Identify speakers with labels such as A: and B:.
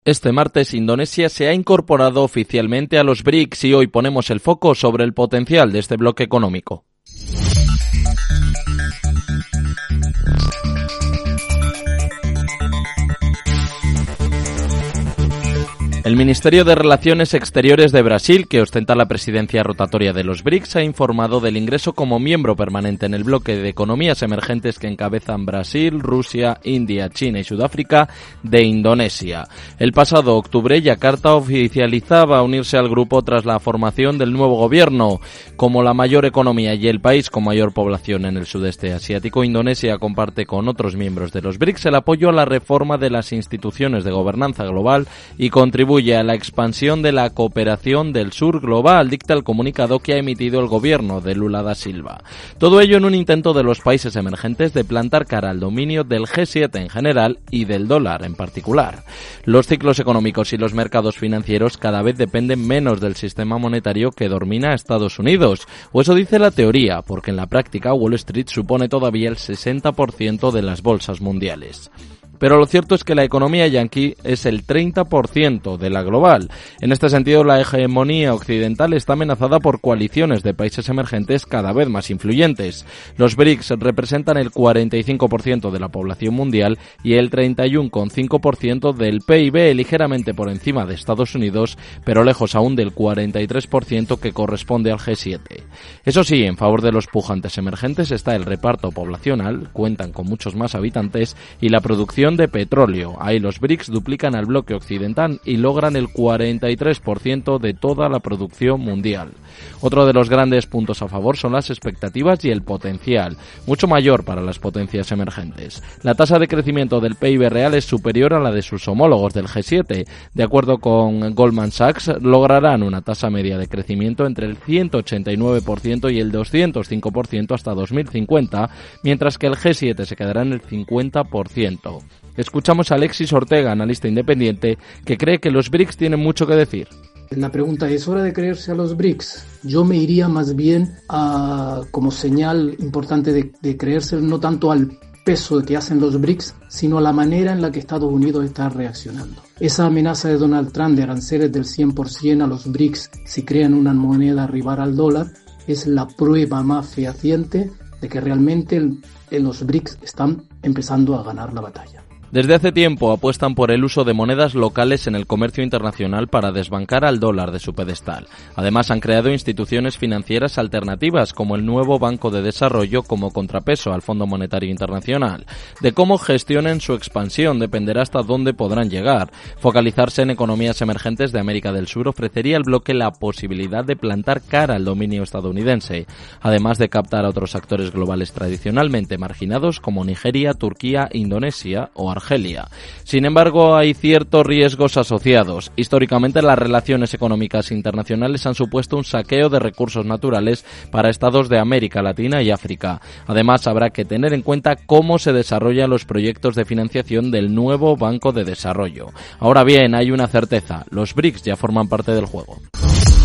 A: Este martes Indonesia se ha incorporado oficialmente a los BRICS y hoy ponemos el foco sobre el potencial de este bloque económico. El Ministerio de Relaciones Exteriores de Brasil, que ostenta la presidencia rotatoria de los BRICS, ha informado del ingreso como miembro permanente en el bloque de economías emergentes que encabezan Brasil, Rusia, India, China y Sudáfrica de Indonesia. El pasado octubre, Yakarta oficializaba unirse al grupo tras la formación del nuevo gobierno. Como la mayor economía y el país con mayor población en el sudeste asiático, Indonesia comparte con otros miembros de los BRICS el apoyo a la reforma de las instituciones de gobernanza global y contribuye a la expansión de la cooperación del sur global, dicta el comunicado que ha emitido el gobierno de Lula da Silva. Todo ello en un intento de los países emergentes de plantar cara al dominio del G7 en general y del dólar en particular. Los ciclos económicos y los mercados financieros cada vez dependen menos del sistema monetario que domina a Estados Unidos, o eso dice la teoría, porque en la práctica Wall Street supone todavía el 60% de las bolsas mundiales. Pero lo cierto es que la economía yanqui es el 30% de la global. En este sentido, la hegemonía occidental está amenazada por coaliciones de países emergentes cada vez más influyentes. Los BRICS representan el 45% de la población mundial y el 31,5% del PIB, ligeramente por encima de Estados Unidos, pero lejos aún del 43% que corresponde al G7. Eso sí, en favor de los pujantes emergentes está el reparto poblacional, cuentan con muchos más habitantes, y la producción de petróleo. Ahí los BRICS duplican al bloque occidental y logran el 43% de toda la producción mundial. Otro de los grandes puntos a favor son las expectativas y el potencial, mucho mayor para las potencias emergentes. La tasa de crecimiento del PIB real es superior a la de sus homólogos del G7. De acuerdo con Goldman Sachs, lograrán una tasa media de crecimiento entre el 189% y el 205% hasta 2050, mientras que el G7 se quedará en el 50%. Escuchamos a Alexis Ortega, analista independiente, que cree que los BRICS tienen mucho que decir.
B: La pregunta es, ¿hora de creerse a los BRICS? Yo me iría más bien como señal importante de creerse no tanto al peso que hacen los BRICS, sino a la manera en la que Estados Unidos está reaccionando. Esa amenaza de Donald Trump de aranceles del 100% a los BRICS si crean una moneda rival al dólar es la prueba más fehaciente de que realmente los BRICS están empezando a ganar la batalla.
A: Desde hace tiempo apuestan por el uso de monedas locales en el comercio internacional para desbancar al dólar de su pedestal. Además, han creado instituciones financieras alternativas como el nuevo Banco de Desarrollo como contrapeso al Fondo Monetario Internacional. De cómo gestionen su expansión dependerá hasta dónde podrán llegar. Focalizarse en economías emergentes de América del Sur ofrecería al bloque la posibilidad de plantar cara al dominio estadounidense, además de captar a otros actores globales tradicionalmente marginados como Nigeria, Turquía, Indonesia o Argelia. Sin embargo, hay ciertos riesgos asociados. Históricamente, las relaciones económicas internacionales han supuesto un saqueo de recursos naturales para estados de América Latina y África. Además, habrá que tener en cuenta cómo se desarrollan los proyectos de financiación del nuevo Banco de Desarrollo. Ahora bien, hay una certeza: los BRICS ya forman parte del juego.